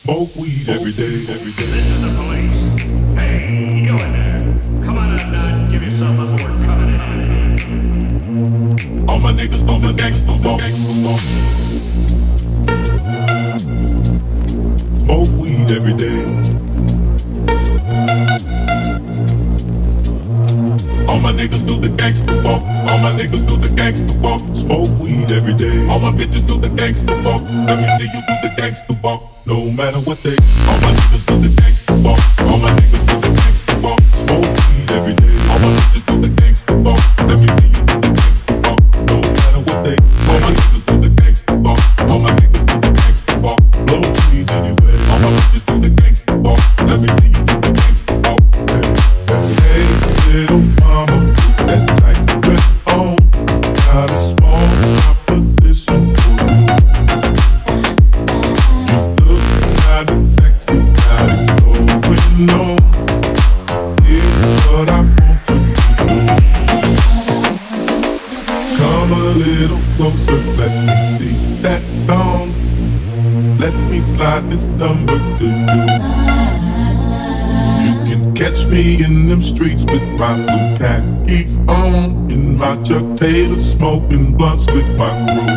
Smoke weed every day, every day. This is the police. Hey, you in there? Come on up now, give yourself up. We're coming in. All my niggas do the gangsta walk. Smoke weed every day. All my niggas do the gangsta walk. All my niggas do the gangsta walk. Smoke weed every day. All my bitches do the gangsta walk. Let me see you do the gangsta walk. No matter what they. All my niggas do the gangsta walk. All my niggas do the gangsta walk. Smoke weed every day. All my bitches do the gangsta walk. Let me see you do the gangsta walk. No matter what they. All my niggas do the gangsta walk. All my niggas do the gangsta walk. Blow trees anyway. All my bitches do the gangsta walk. Let me see you do the gangsta walk. Hey, little mama, put that tight dress on. Got a small proposition for you. You look kinda sexy, got it going on. Here's what I want you to do. Come a little closer, let me see that thong. Let me slide this number to you. You can catch me in them streets with my blue khakis on, in my Chuck Taylor, smoking blunts with my crew.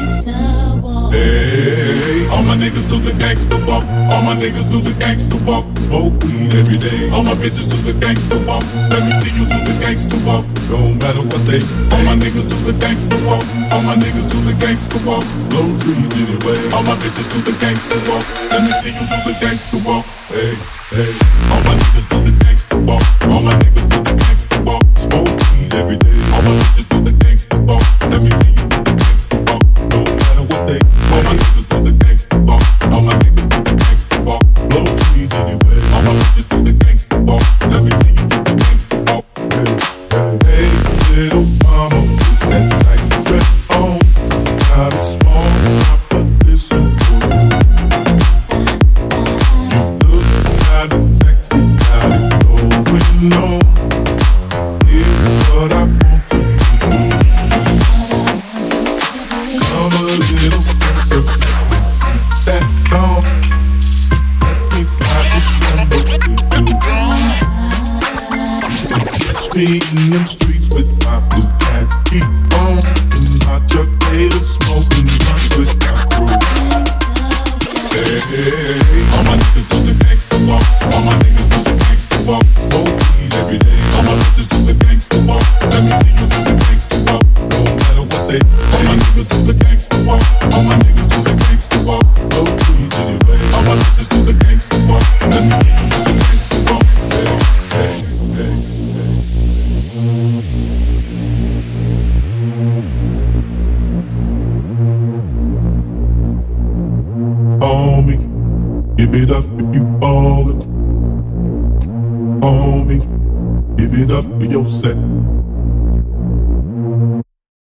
Hey, all my niggas do the gangsta walk. All my niggas do the gangsta walk. Smoke weed every day. All my bitches do the gangsta walk. Let me see you do the gangsta walk. No matter what they say. All my niggas do the gangsta walk. All my niggas do the gangsta walk. Blow trees anyway. All my bitches do the gangsta walk. Let me see you do the gangsta walk. Hey, hey. All my niggas do the gangsta walk. All my niggas do the gangsta walk. Smoke weed every day. All my bitches do the gangsta walk. Let me see you do the gangsta walk. No matter what they say. All my niggas do the gangsta walk. All my niggas do the gangsta walk. Blow trees anyway. All my bitches do the gangsta walk. Let me see you do the gangsta walk. Hey, hey, hey, little mama, put that tight dress on. Got a small proposition for you. You look kinda sexy, got it going on. Here's what I want you to do. Come a little closer, let me see that thong. Let me slide this number to you. Catch me in them streets with my blue khakis on, in my Chuck Taylor, smoking blunts with my crew. Hey, hey, hey. All my niggas do the gangsta walk. All my niggas do the gangsta walk. Smoke weed every day. All my bitches do the gangsta walk. Let me see you do the gangsta walk. No matter what they say. All my niggas do the gangsta walk. All my niggas do the gangsta walk. Blow trees anyway. All my bitches do the gangsta walk. Let me see you do the gangsta walk. Hey, hey, hey, hey. Homie, give it up if you ballin'. Homie, give it up for your set.